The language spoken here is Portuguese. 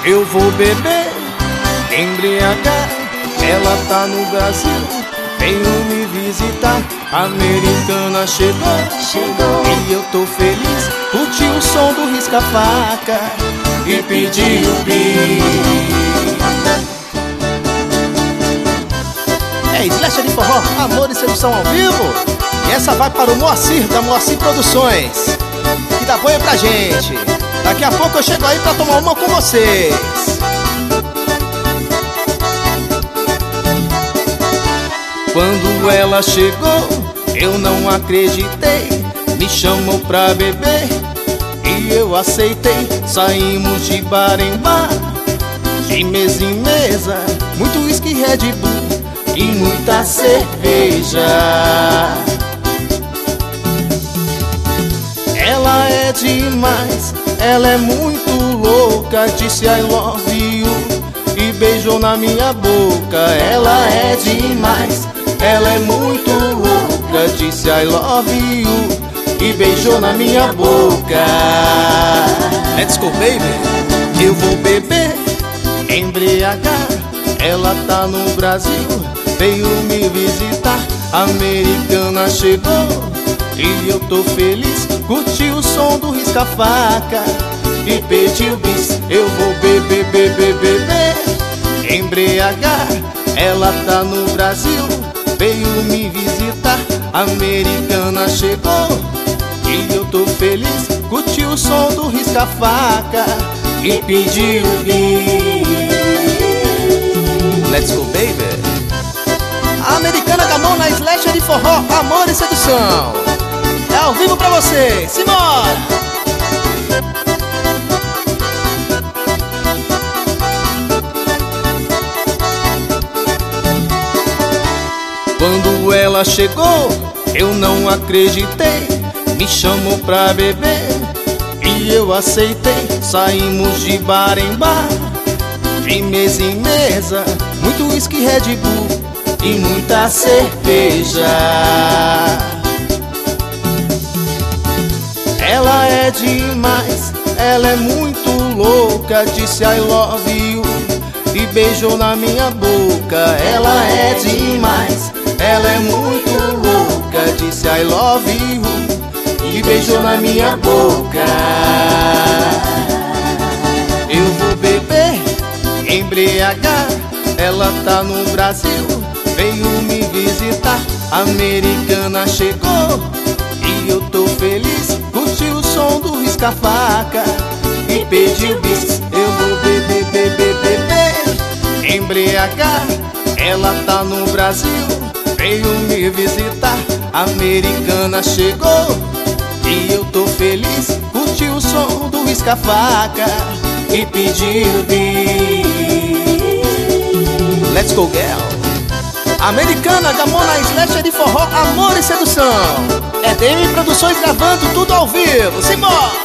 Eu vou beber, embriagar. Ela tá no Brasil, veio me visitar. A americana chegou e eu tô feliz. Curti o som do risca-faca e pedi o bis. É Slasher de Forró, Amor e Sedução ao vivo. E essa vai para o Moacir, da Moacir Produções, que dá banho pra gente. Daqui a pouco eu chego aí pra tomar uma com vocês. Quando ela chegou, eu não acreditei. Me chamou pra beber e eu aceitei. Saímos de bar em bar, de mesa em mesa, muito whisky, Red Bull e muita cerveja. Ela é demais, ela é muito louca. Disse I love you e beijou na minha boca. Ela é demais, ela é muito louca. Disse I love you e beijou na minha boca. Let's go, baby. Eu vou beber, embriagar. Ela tá no Brasil, veio me visitar. A americana chegou e eu tô feliz. Curti o som do risca-faca e pedi o bis. Eu vou beber, beber, beber, embriagar. Ela tá no Brasil, veio me visitar. A americana chegou e eu tô feliz. Curti o som do risca-faca e pedi o bis. Let's go, baby. A americana da mão na Slasher de Forró, Amor e Sedução. É ao vivo pra vocês, simbora! Quando ela chegou, eu não acreditei. Me chamou pra beber e eu aceitei. Saímos de bar em bar, de mesa em mesa, muito whisky, Red Bull e muita cerveja. Ela é demais, ela é muito louca. Disse I love you e beijou na minha boca. Ela é demais, ela é muito louca. Disse I love you e beijou na minha boca. Eu vou beber, embriagar. Ela tá no Brasil, veio me visitar. A americana chegou e eu tô feliz. Curti o som do risca-faca e pedi o bis. Eu vou beber, beber, beber, embriagar. Ela tá no Brasil, veio me visitar. A americana chegou e eu tô feliz. Curti o som do risca-faca e pedi o bis. Let's go, girl. Americana, Gamona, Slasher de Forró, Amor e Sedução. É DM Produções gravando tudo ao vivo. Simbora!